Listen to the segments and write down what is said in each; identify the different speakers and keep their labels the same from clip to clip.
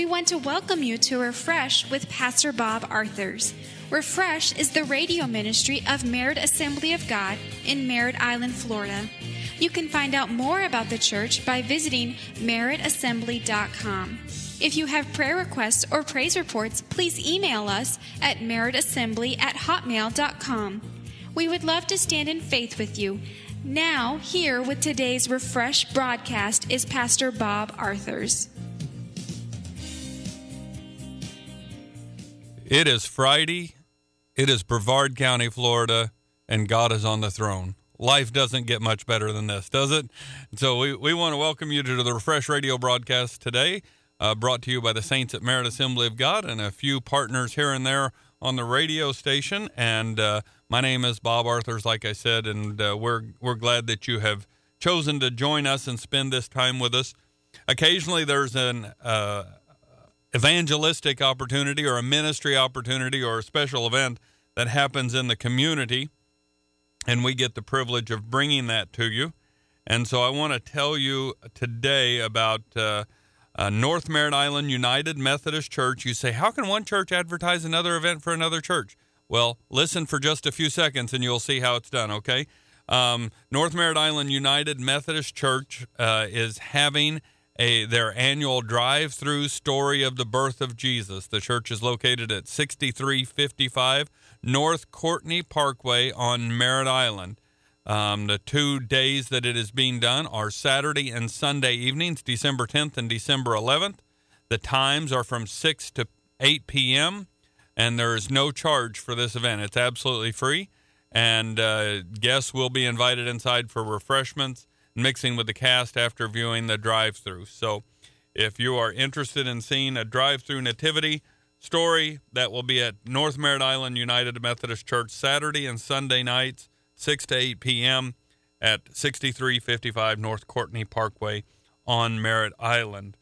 Speaker 1: We want to welcome you to Refresh with Pastor Bob Arthurs. Refresh is the radio ministry of Merritt Assembly of God in Merritt Island, Florida. You can find out more about the church by visiting merrittassembly.com. If you have prayer requests or praise reports, please email us at merrittassembly@hotmail.com. We would love to stand in faith with you. Now, here with today's Refresh broadcast is Pastor Bob Arthurs.
Speaker 2: It is Friday. It is Brevard County, Florida, and God is on the throne. Life doesn't get much better than this, does it? So we want to welcome you to the Refresh radio broadcast today, brought to you by the Saints at Merritt Assembly of God and a few partners here and there on the radio station. And my name is Bob Arthurs, like I said, and we're glad that you have chosen to join us and spend this time with us. Occasionally there's an evangelistic opportunity or a ministry opportunity or a special event that happens in the community, and we get the privilege of bringing that to you. And so I want to tell you today about North Merritt Island United Methodist Church. You say, how can one church advertise another event for another church? Well, listen for just a few seconds and you'll see how it's done, okay? North Merritt Island United Methodist Church is having their annual drive-through story of the birth of Jesus. The church is located at 6355 North Courtney Parkway on Merritt Island. The 2 days that it is being done are Saturday and Sunday evenings, December 10th and December 11th. The times are from 6 to 8 p.m., and there is no charge for this event. It's absolutely free, and guests will be invited inside for refreshments, mixing with the cast after viewing the drive-through. So if you are interested in seeing a drive-through nativity story, that will be at North Merritt Island United Methodist Church Saturday and Sunday nights, 6 to 8 p.m. at 6355 North Courtney Parkway on Merritt Island.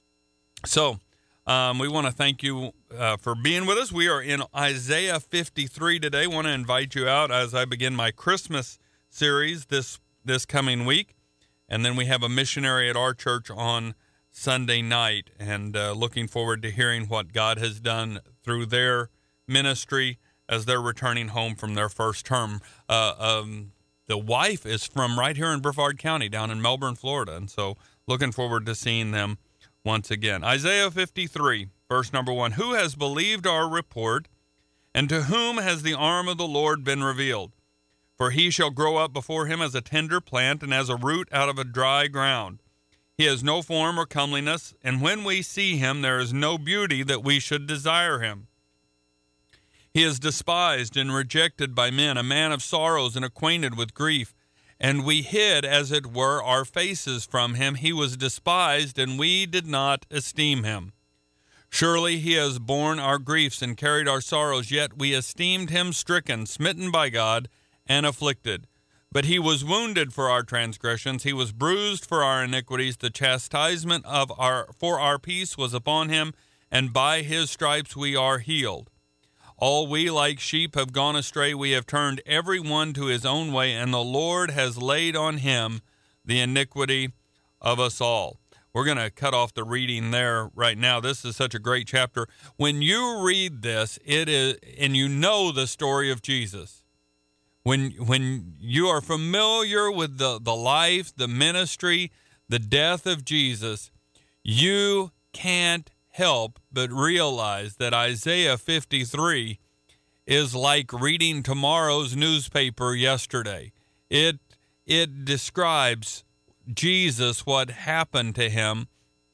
Speaker 2: So we want to thank you for being with us. We are in Isaiah 53 today. I want to invite you out as I begin my Christmas series this coming week. And then we have a missionary at our church on Sunday night, and looking forward to hearing what God has done through their ministry as they're returning home from their first term. The wife is from right here in Brevard County, down in Melbourne, Florida, and so looking forward to seeing them once again. Isaiah 53, verse number 1, Who has believed our report, and to whom has the arm of the Lord been revealed? For he shall grow up before him as a tender plant and as a root out of a dry ground. He has no form or comeliness, and when we see him, there is no beauty that we should desire him. He is despised and rejected by men, a man of sorrows and acquainted with grief. And we hid, as it were, our faces from him. He was despised, and we did not esteem him. Surely he has borne our griefs and carried our sorrows, yet we esteemed him stricken, smitten by God, and afflicted. But he was wounded for our transgressions, he was bruised for our iniquities. The chastisement for our peace was upon him, and by his stripes we are healed. All we like sheep have gone astray, we have turned every one to his own way, and the Lord has laid on him the iniquity of us all. We're going to cut off the reading there right now. This is such a great chapter. When you read this, it is, and you know the story of Jesus, when you are familiar with the life, the ministry, the death of Jesus, you can't help but realize that Isaiah 53 is like reading tomorrow's newspaper yesterday. It describes Jesus, what happened to him,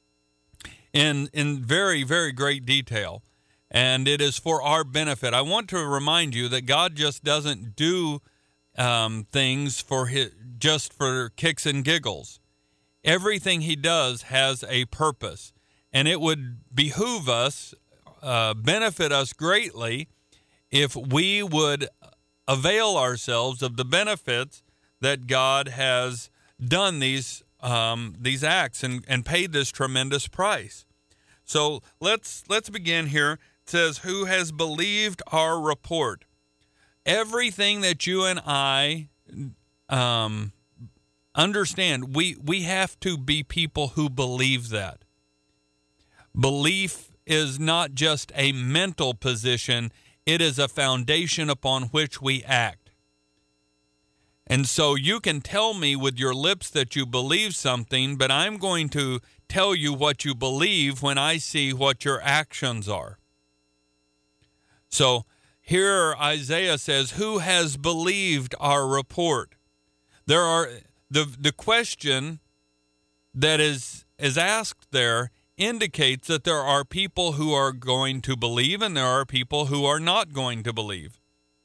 Speaker 2: in very, very great detail. And it is for our benefit. I want to remind you that God just doesn't do things just for kicks and giggles. Everything he does has a purpose. And it would behoove us, benefit us greatly, if we would avail ourselves of the benefits that God has done these acts and paid this tremendous price. So let's begin here. It says, who has believed our report? Everything that you and I understand, we have to be people who believe that. Belief is not just a mental position, it is a foundation upon which we act. And so you can tell me with your lips that you believe something, but I'm going to tell you what you believe when I see what your actions are. So here Isaiah says, who has believed our report? There are the question that is asked there indicates that there are people who are going to believe and there are people who are not going to believe.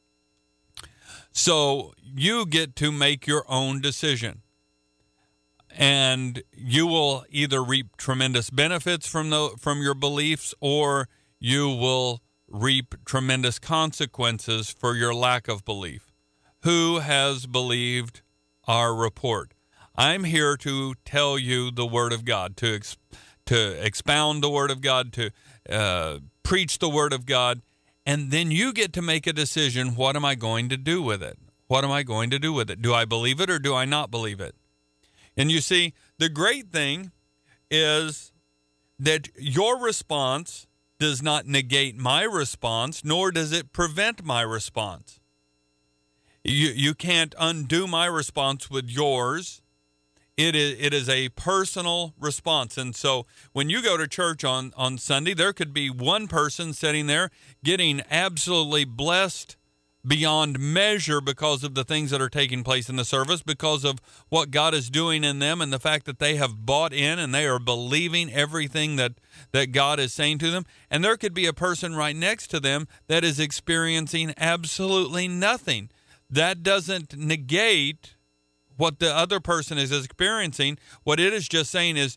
Speaker 2: So you get to make your own decision. And you will either reap tremendous benefits from your beliefs, or you will reap tremendous consequences for your lack of belief. Who has believed our report? I'm here to tell you the Word of God, to expound the Word of God, to preach the Word of God, and then you get to make a decision. What am I going to do with it? What am I going to do with it? Do I believe it or do I not believe it? And you see, the great thing is that your response does not negate my response, nor does it prevent my response. You can't undo my response with yours. It is a personal response. And so when you go to church on Sunday, there could be one person sitting there getting absolutely blessed beyond measure because of the things that are taking place in the service, because of what God is doing in them and the fact that they have bought in and they are believing everything that God is saying to them. And there could be a person right next to them that is experiencing absolutely nothing. That doesn't negate what the other person is experiencing. What it is just saying is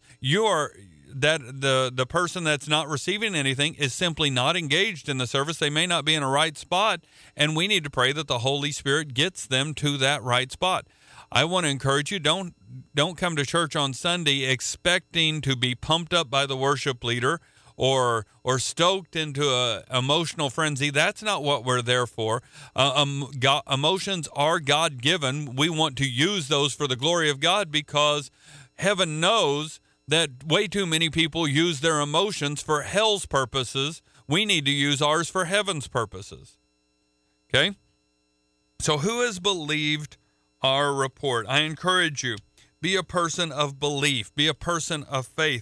Speaker 2: the person that's not receiving anything is simply not engaged in the service. They may not be in a right spot, and we need to pray that the Holy Spirit gets them to that right spot. I want to encourage you, don't come to church on Sunday expecting to be pumped up by the worship leader or stoked into a emotional frenzy. That's not what we're there for. Emotions are God-given. We want to use those for the glory of God, because heaven knows that way too many people use their emotions for hell's purposes. We need to use ours for heaven's purposes. Okay? So who has believed our report? I encourage you, be a person of belief. Be a person of faith.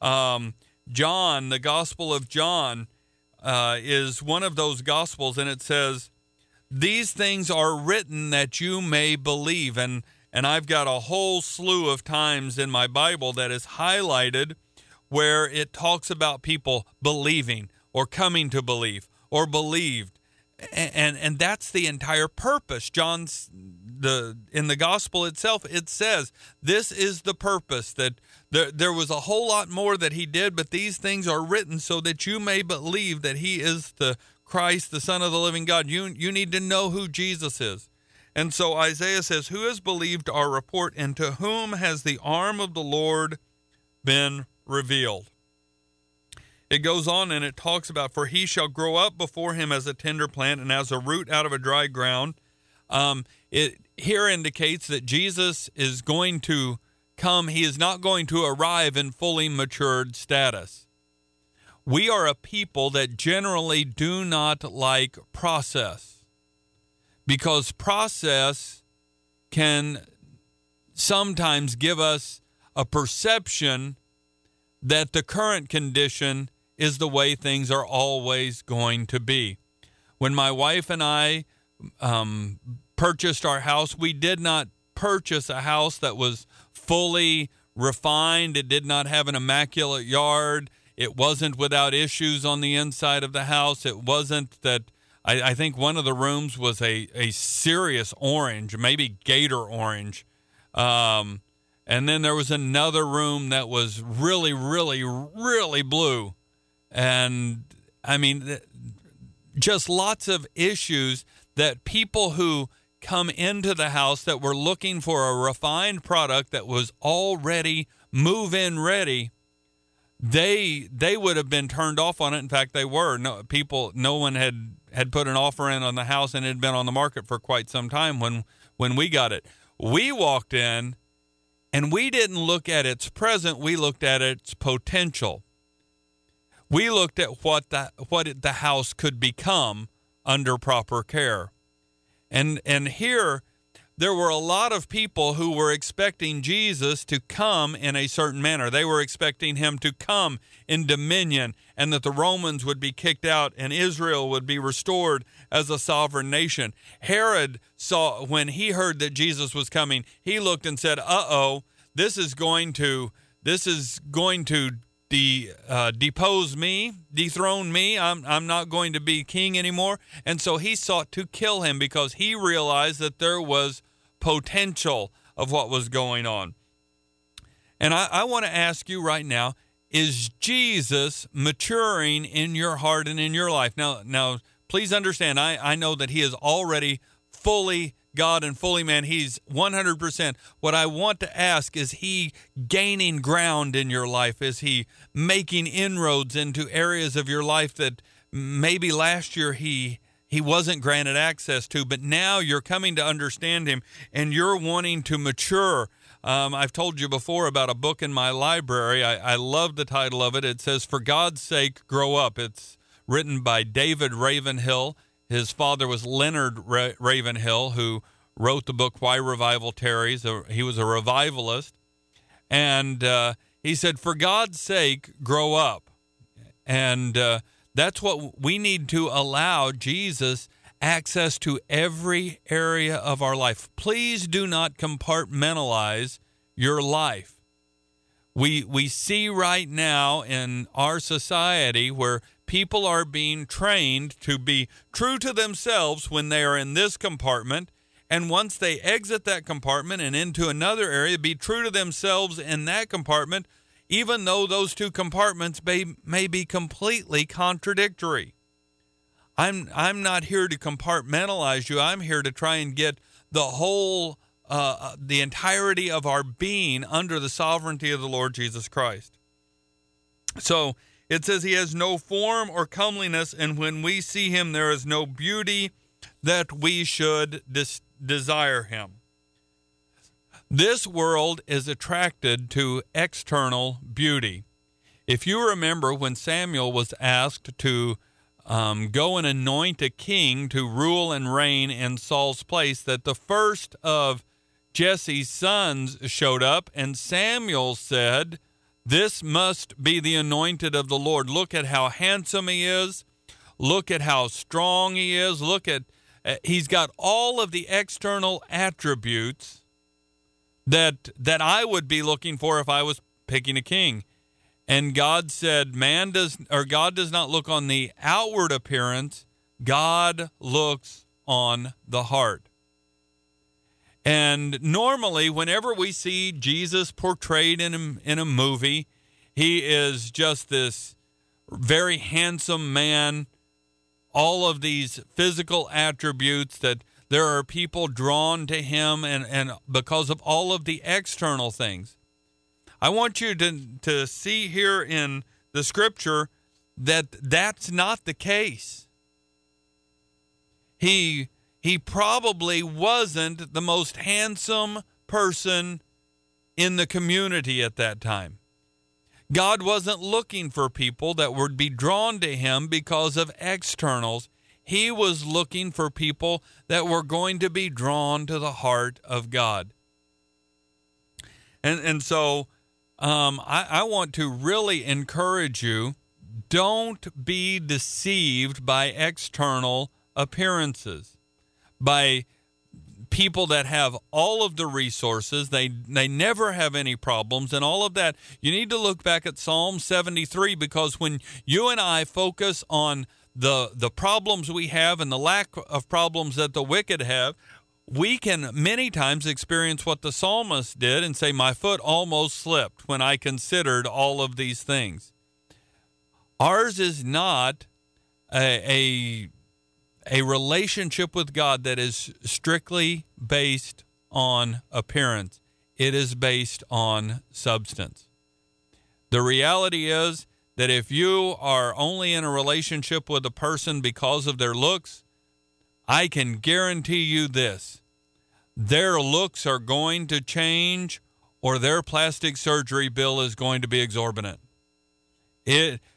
Speaker 2: John, the Gospel of John, is one of those Gospels, and it says, these things are written that you may believe. And I've got a whole slew of times in my Bible that is highlighted where it talks about people believing or coming to believe or believed. And that's the entire purpose. In the gospel itself, it says this is the purpose, that there was a whole lot more that he did, but these things are written so that you may believe that he is the Christ, the Son of the living God. You need to know who Jesus is. And so Isaiah says, who has believed our report, and to whom has the arm of the Lord been revealed? It goes on and it talks about, for he shall grow up before him as a tender plant and as a root out of a dry ground. It here indicates that Jesus is going to come. He is not going to arrive in fully matured status. We are a people that generally do not like process, because process can sometimes give us a perception that the current condition is the way things are always going to be. When my wife and I purchased our house, we did not purchase a house that was fully refined. It did not have an immaculate yard. It wasn't without issues on the inside of the house. It wasn't that, I think one of the rooms was a serious orange, maybe gator orange. And then there was another room that was really, really, really blue. And I mean, just lots of issues that people who come into the house that were looking for a refined product that was already move-in ready, they would have been turned off on it. In fact, they were. No one had put an offer in on the house, and it had been on the market for quite some time when we got it. We walked in, and we didn't look at its present, we looked at its potential. We looked at what the house could become under proper care. And here there were a lot of people who were expecting Jesus to come in a certain manner. They were expecting him to come in dominion, and that the Romans would be kicked out and Israel would be restored as a sovereign nation. Herod saw, when he heard that Jesus was coming, he looked and said, uh-oh, this is going to depose me, dethrone me. I'm not going to be king anymore. And so he sought to kill him because he realized that there was potential of what was going on. And I want to ask you right now, is Jesus maturing in your heart and in your life? Now, please understand, I know that he is already fully God and fully man. He's 100%. What I want to ask, is he gaining ground in your life? Is he making inroads into areas of your life that maybe last year he wasn't granted access to, but now you're coming to understand him and you're wanting to mature? I've told you before about a book in my library. I love the title of it. It says, For God's Sake, Grow Up. It's written by David Ravenhill. His father was Leonard Ravenhill, who wrote the book Why Revival Tarries. He was a revivalist. And he said, for God's sake, grow up. And that's what we need to allow Jesus access to every area of our life. Please do not compartmentalize your life. We see right now in our society where people are being trained to be true to themselves when they are in this compartment, and once they exit that compartment and into another area, be true to themselves in that compartment, even though those two compartments may be completely contradictory. I'm not here to compartmentalize you. I'm here to try and get the whole, the entirety of our being under the sovereignty of the Lord Jesus Christ. So it says he has no form or comeliness, and when we see him, there is no beauty that we should desire him. This world is attracted to external beauty. If you remember when Samuel was asked to go and anoint a king to rule and reign in Saul's place, that the first of Jesse's sons showed up, and Samuel said, this must be the anointed of the Lord. Look at how handsome he is. Look at how strong he is. Look at, he's got all of the external attributes that I would be looking for if I was picking a king. And God said, God does not look on the outward appearance. God looks on the heart. And normally, whenever we see Jesus portrayed in a movie, he is just this very handsome man, all of these physical attributes that there are people drawn to him and because of all of the external things. I want you to see here in the scripture that that's not the case. He probably wasn't the most handsome person in the community at that time. God wasn't looking for people that would be drawn to him because of externals. He was looking for people that were going to be drawn to the heart of God. And so I want to really encourage you, don't be deceived by external appearances, by people that have all of the resources, they never have any problems and all of that. You need to look back at Psalm 73, because when you and I focus on the problems we have and the lack of problems that the wicked have, we can many times experience what the psalmist did and say, my foot almost slipped when I considered all of these things. Ours is not a relationship with God that is strictly based on appearance. It is based on substance. The reality is that if you are only in a relationship with a person because of their looks, I can guarantee you this: their looks are going to change, or their plastic surgery bill is going to be exorbitant.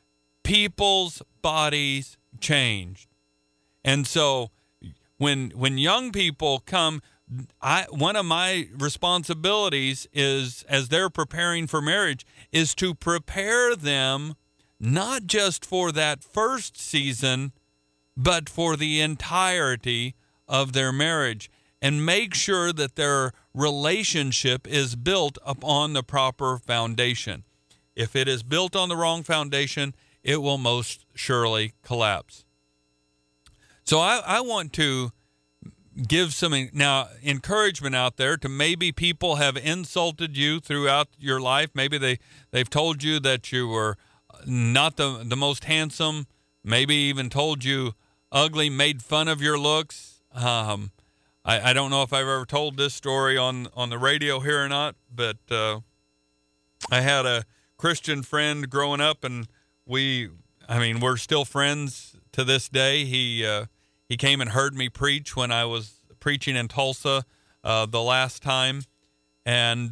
Speaker 2: people's bodies changed. And so when young people come, one of my responsibilities is, as they're preparing for marriage, is to prepare them not just for that first season, but for the entirety of their marriage, and make sure that their relationship is built upon the proper foundation. If it is built on the wrong foundation, it will most surely collapse. So I want to give some encouragement out there to maybe people have insulted you throughout your life. Maybe they've told you that you were not the most handsome, maybe even told you ugly, made fun of your looks. I don't know if I've ever told this story on the radio here or not, but I had a Christian friend growing up, and we're still friends to this day. He came and heard me preach when I was preaching in Tulsa the last time, and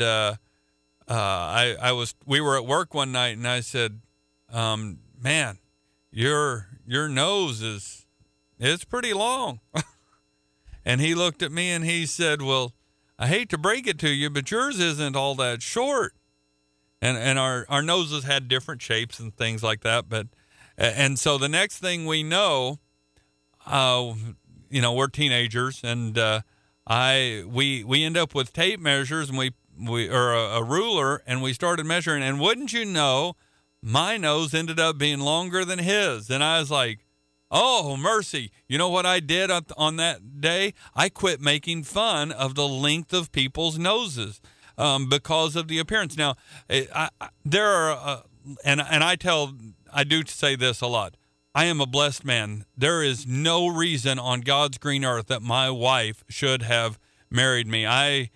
Speaker 2: we were at work one night, and I said, "Man, your nose it's pretty long." And he looked at me and he said, "Well, I hate to break it to you, but yours isn't all that short." And our noses had different shapes and things like that. But and so the next thing we know, we're teenagers, and we end up with tape measures, and we a ruler, and we started measuring. And wouldn't you know, my nose ended up being longer than his. And I was like, "Oh, mercy." You know what I did on that day? I quit making fun of the length of people's noses because of the appearance. Now, there are, and I do say this a lot. I am a blessed man. There is no reason on God's green earth that my wife should have married me. I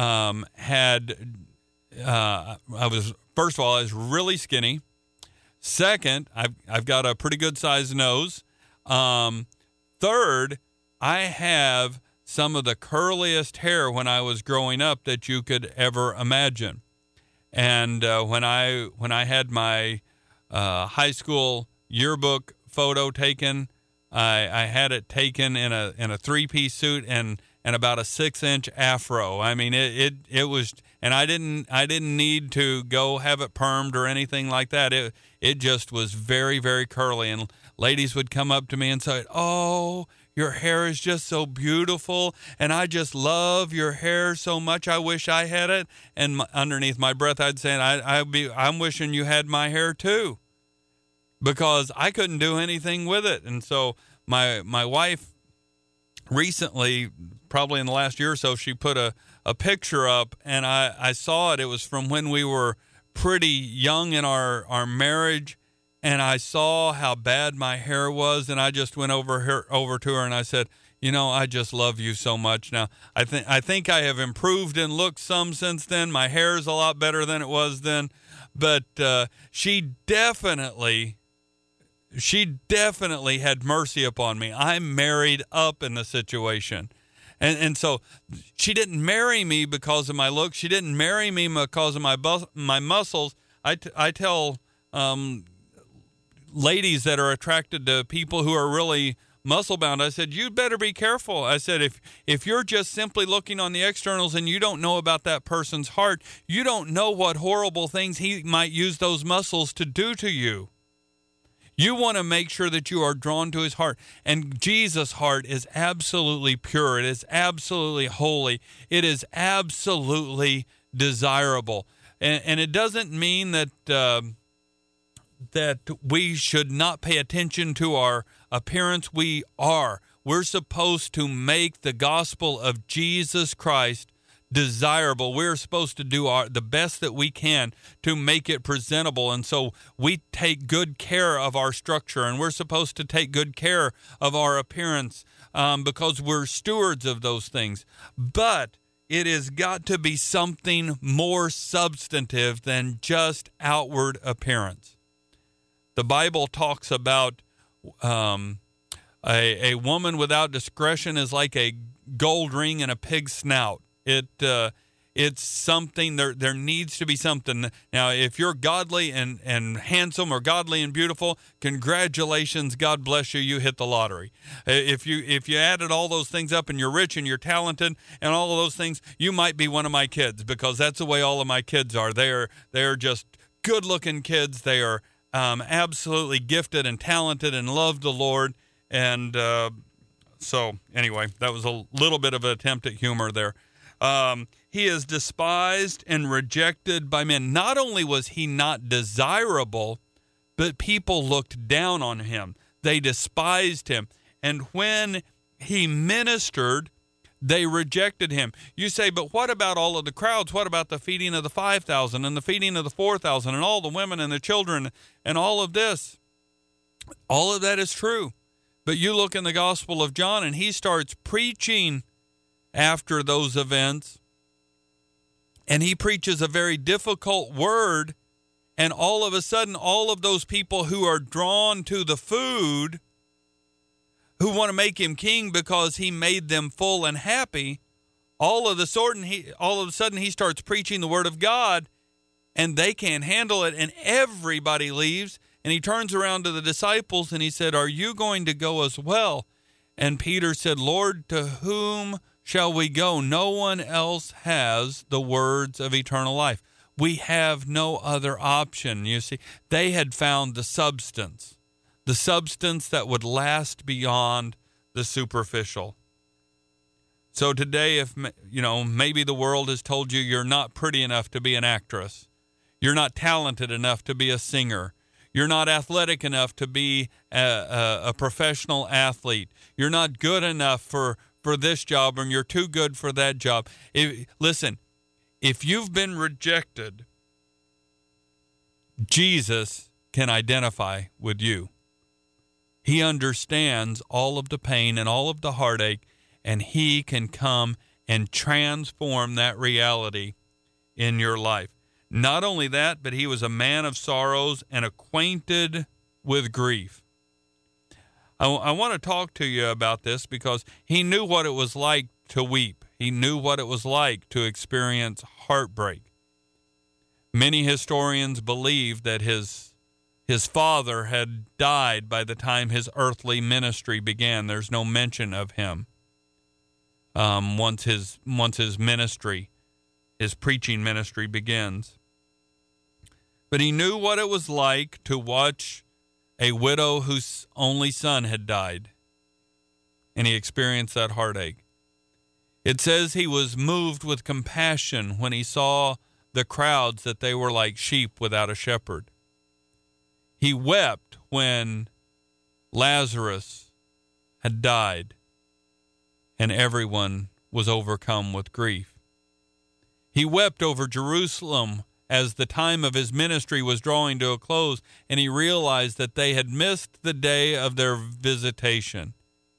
Speaker 2: was really skinny. Second, I've got a pretty good sized nose. Third, I have some of the curliest hair when I was growing up that you could ever imagine. And when I had my high school yearbook photo taken, I had it taken in a 3-piece suit and about a 6-inch afro. I mean, it was, and I didn't need to go have it permed or anything like that. It just was very, very curly, and ladies would come up to me and say, "Oh, your hair is just so beautiful, and I just love your hair so much. I wish I had it." And underneath my breath, I'd say, "I'm wishing you had my hair too," because I couldn't do anything with it. And so my wife recently, probably in the last year or so, she put a picture up, and I saw it. It was from when we were pretty young in our marriage, and I saw how bad my hair was, and I just went over to her and I said, "I just love you so much." Now, I think I have improved in looks some since then. My hair is a lot better than it was then, but she definitely had mercy upon me. I married up in the situation. And so she didn't marry me because of my looks. She didn't marry me because of my muscles. I tell ladies that are attracted to people who are really muscle bound, I said, "You better be careful." I said, if you're just simply looking on the externals and you don't know about that person's heart, you don't know what horrible things he might use those muscles to do to you. You want to make sure that you are drawn to his heart. And Jesus' heart is absolutely pure. It is absolutely holy. It is absolutely desirable. And it doesn't mean that that we should not pay attention to our appearance. We are. We're supposed to make the gospel of Jesus Christ desirable. We're supposed to do the best that we can to make it presentable. And so we take good care of our structure, and we're supposed to take good care of our appearance because we're stewards of those things. But it has got to be something more substantive than just outward appearance. The Bible talks about a woman without discretion is like a gold ring in a pig's snout. It's something, there needs to be something. Now, if you're godly and handsome or godly and beautiful, congratulations, God bless you, you hit the lottery. If you added all those things up and you're rich and you're talented and all of those things, you might be one of my kids, because that's the way all of my kids are. They are just good-looking kids. They are absolutely gifted and talented and love the Lord. And so anyway, that was a little bit of an attempt at humor there. He is despised and rejected by men. Not only was he not desirable, but people looked down on him. They despised him. And when he ministered, they rejected him. You say, but what about all of the crowds? What about the feeding of the 5,000 and the feeding of the 4,000 and all the women and the children and all of this? All of that is true. But you look in the Gospel of John, and he starts preaching after those events, and he preaches a very difficult word, and all of a sudden, all of those people who are drawn to the food, who want to make him king because he made them full and happy, all of a sudden he starts preaching the word of God, and they can't handle it, and everybody leaves. And he turns around to the disciples and he said, "Are you going to go as well?" And Peter said, "Lord, to whom shall we go? No one else has the words of eternal life. We have no other option." You see, they had found the substance that would last beyond the superficial. So today, if maybe the world has told you you're not pretty enough to be an actress, you're not talented enough to be a singer, you're not athletic enough to be a professional athlete, you're not good enough for this job, and you're too good for that job. Listen, if you've been rejected, Jesus can identify with you. He understands all of the pain and all of the heartache, and he can come and transform that reality in your life. Not only that, but he was a man of sorrows and acquainted with grief. I want to talk to you about this because he knew what it was like to weep. He knew what it was like to experience heartbreak. Many historians believe that his father had died by the time his earthly ministry began. There's no mention of him once his ministry, his preaching ministry begins. But he knew what it was like to watch a widow whose only son had died, and he experienced that heartache. It says he was moved with compassion when he saw the crowds, that they were like sheep without a shepherd. He wept when Lazarus had died, and everyone was overcome with grief. He wept over Jerusalem as the time of his ministry was drawing to a close, and he realized that they had missed the day of their visitation.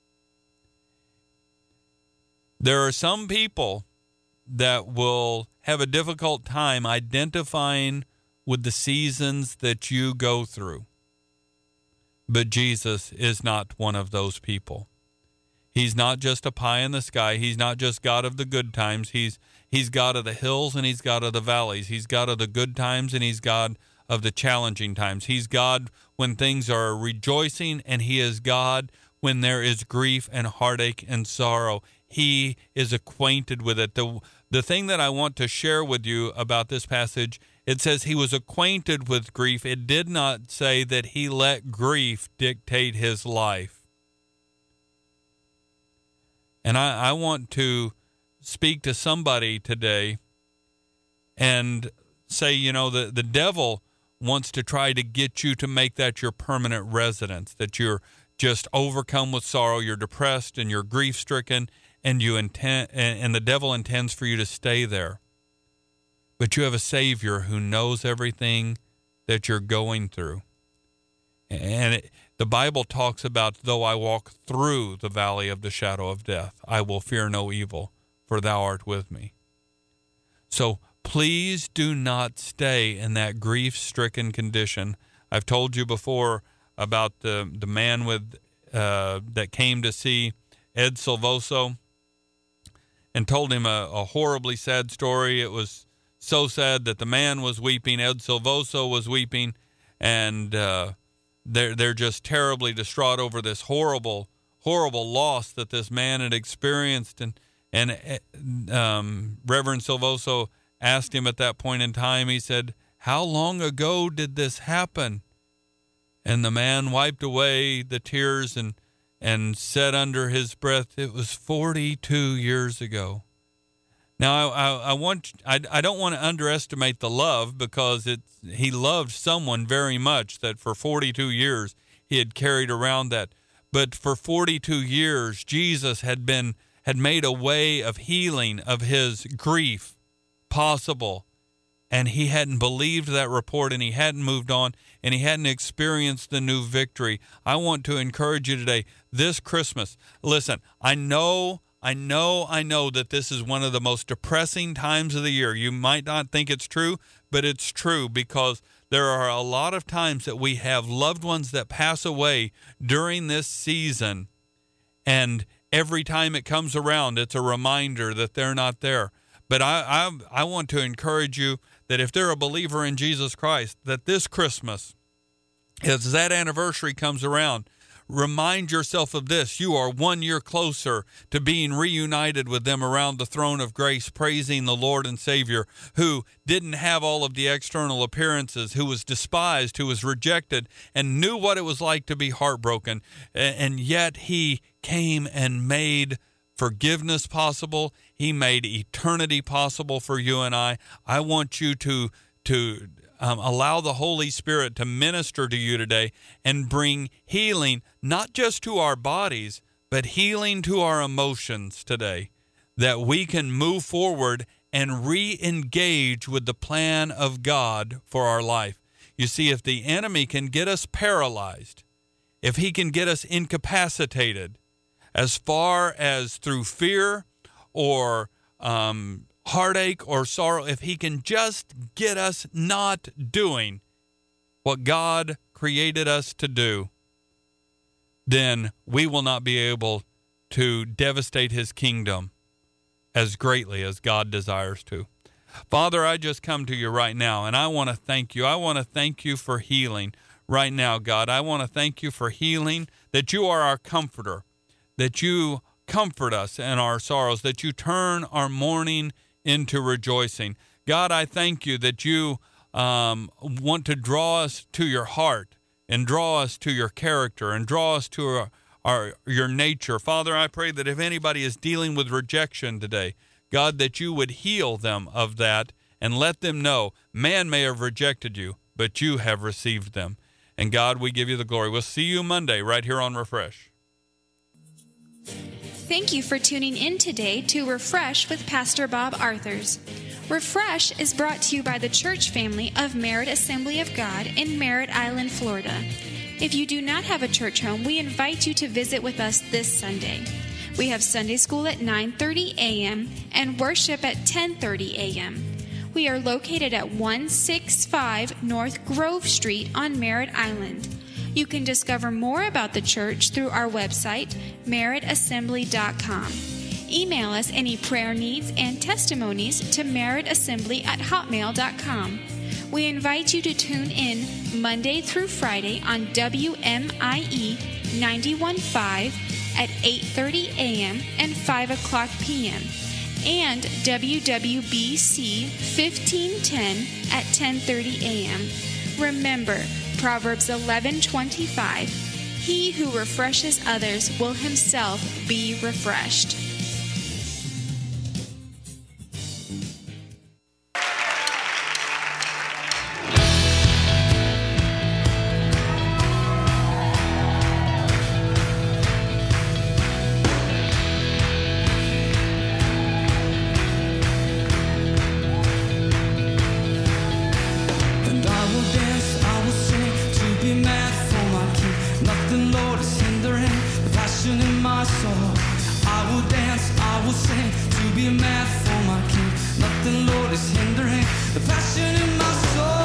Speaker 2: There are some people that will have a difficult time identifying with the seasons that you go through. But Jesus is not one of those people. He's not just a pie in the sky. He's not just God of the good times. He's God of the hills, and he's God of the valleys. He's God of the good times, and he's God of the challenging times. He's God when things are rejoicing, and he is God when there is grief and heartache and sorrow. He is acquainted with it. The thing that I want to share with you about this passage, it says he was acquainted with grief. It did not say that he let grief dictate his life. And I want to speak to somebody today and say, the devil wants to try to get you to make that your permanent residence, that you're just overcome with sorrow, you're depressed and you're grief-stricken, and the devil intends for you to stay there. But you have a Savior who knows everything that you're going through. And the Bible talks about, though I walk through the valley of the shadow of death, I will fear no evil, for thou art with me. So please do not stay in that grief-stricken condition. I've told you before about the man that came to see Ed Silvoso. and told him a horribly sad story. It was so sad that the man was weeping. Ed Silvoso was weeping, and they're just terribly distraught over this horrible loss that this man had experienced. And Reverend Silvoso asked him at that point in time, he said, "How long ago did this happen?" And the man wiped away the tears and said under his breath, "It was 42 years ago." Now, I don't want to underestimate the love, because he loved someone very much that for 42 years he had carried around that. But for 42 years, Jesus had made a way of healing of his grief possible. And he hadn't believed that report, and he hadn't moved on, and he hadn't experienced the new victory. I want to encourage you today, this Christmas. Listen, I know that this is one of the most depressing times of the year. You might not think it's true, but it's true, because there are a lot of times that we have loved ones that pass away during this season, and every time it comes around, it's a reminder that they're not there. But I want to encourage you that if they're a believer in Jesus Christ, that this Christmas, as that anniversary comes around, remind yourself of this. You are 1 year closer to being reunited with them around the throne of grace, praising the Lord and Savior, who didn't have all of the external appearances, who was despised, who was rejected, and knew what it was like to be heartbroken. And yet he came and made forgiveness possible. He made eternity possible for you and I. I want you to allow the Holy Spirit to minister to you today and bring healing, not just to our bodies, but healing to our emotions today, that we can move forward and re-engage with the plan of God for our life. You see, if the enemy can get us paralyzed, if he can get us incapacitated, as far as through fear or heartache or sorrow, if he can just get us not doing what God created us to do, then we will not be able to devastate his kingdom as greatly as God desires to. Father, I just come to you right now, and I want to thank you. I want to thank you for healing right now, God. I want to thank you for healing, that you are our comforter, that you comfort us in our sorrows, that you turn our mourning into rejoicing. God, I thank you that you want to draw us to your heart and draw us to your character and draw us to your nature. Father, I pray that if anybody is dealing with rejection today, God, that you would heal them of that and let them know man may have rejected you, but you have received them. And God, we give you the glory. We'll see you Monday right here on Refresh.
Speaker 1: Thank you for tuning in today to Refresh with Pastor Bob Arthurs. Refresh is brought to you by the church family of Merritt Assembly of God in Merritt Island, Florida. If you do not have a church home, we invite you to visit with us this Sunday. We have Sunday school at 9:30 a.m. and worship at 10:30 a.m. We are located at 165 North Grove Street on Merritt Island. You can discover more about the church through our website, merrittassembly.com. Email us any prayer needs and testimonies to merrittassembly@hotmail.com. We invite you to tune in Monday through Friday on WMIE 91.5 at 8:30 a.m. and 5 o'clock p.m. and WWBC 1510 at 10:30 a.m. Remember, Proverbs 11:25, he who refreshes others will himself be refreshed.
Speaker 3: Nothing, Lord, is hindering the passion in my soul.